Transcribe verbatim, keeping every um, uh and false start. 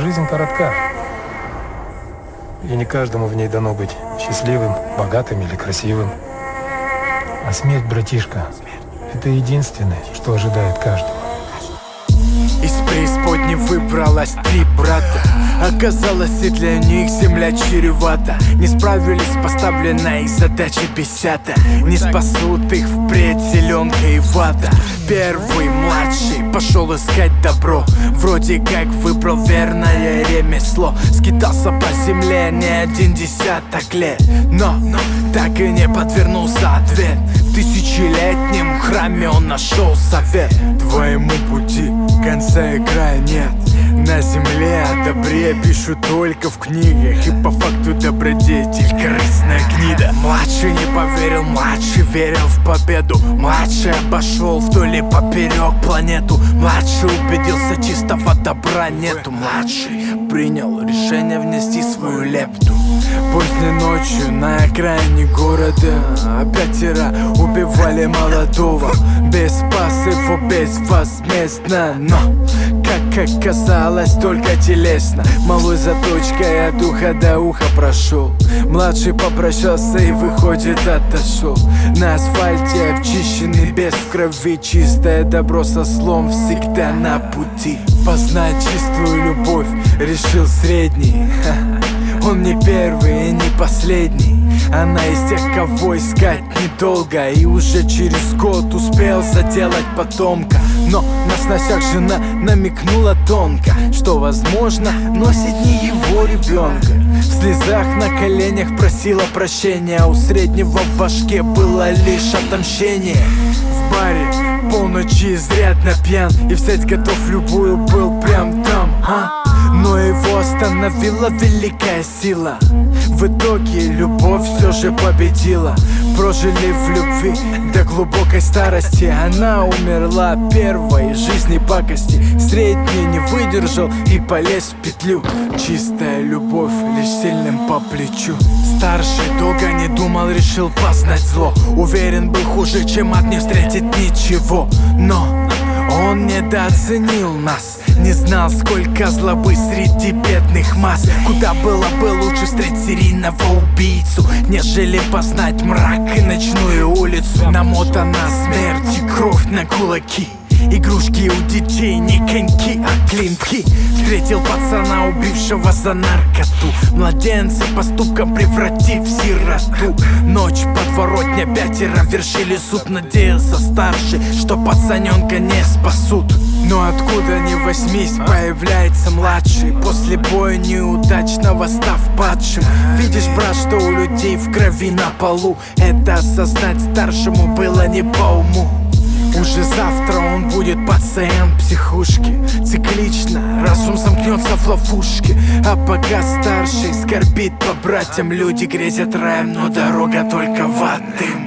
жизнь коротка. И не каждому в ней дано быть счастливым, богатым или красивым. А смерть, братишка, это единственное, что ожидает каждого. Из преисподней выбралось три брата. Оказалось, и для них земля чревата. Не справились с поставленной задачей бесята. Не спасут их впредь зеленка и вата. Первый, младший, пошел искать добро. Вроде как выбрал верное ремесло. Скитался по земле не один десяток лет, но, но так и не подвернулся ответ. В тысячелетнем храме он нашел совет. Твоему пути конца и края нет. На земле о добре пишут только в книгах. И по факту добродетель корыстная гнида. Младший не поверил, младший верил в победу. Младший обошел вдоль и поперек планету. Младший убедился, чистого добра нету. Младший принял решение внести свою лепту. Поздней ночью на окраине города пятеро убивали молодого. Без посыва, безвозмездно. Но, как оказалось, только телесно. Малой заточкой от уха до уха прошел. Младший попрощался и, выходит, отошел. На асфальте обчищенный, без крови. Чистое добро со слом всегда на пути. Познать чистую любовь решил средний. Он не первый и не последний. Она из тех, кого искать недолго. И уже через год успел заделать потомка. Но на сносях жена намекнула тонко, что, возможно, носит не его ребенка. В слезах на коленях просила прощения. У среднего в башке было лишь отомщение. В баре полночи изрядно пьян и взять готов любую был прям там, а? Но его остановила великая сила. В итоге любовь все же победила. Прожили в любви до глубокой старости. Она умерла первой, жизни пакости. Средний не выдержал и полез в петлю. Чистая любовь лишь сильным по плечу. Старший долго не думал, решил познать зло. Уверен был, хуже чем ад не встретит ничего. Но он недооценил нас. Не знал, сколько злобы среди бедных масс. Куда было бы лучше встретить серийного убийцу, нежели познать мрак и ночную улицу. Намотана смерть и кровь на кулаки. Игрушки у детей не коньки, а клинки. Встретил пацана, убившего за наркоту. Младенца поступком превратив в сироту. Ночь подворотня, пятеро вершили суд. Надеялся старший, что пацаненка не спасут. Но откуда ни возьмись, появляется младший. После боя неудачного став падшим. Видишь, брат, что у людей в крови на полу. Это осознать старшему было не по уму. Уже завтра он будет пациент психушки. Циклично разум замкнется в ловушке. А пока старший скорбит по братьям, люди грезят раем, но дорога только в ад.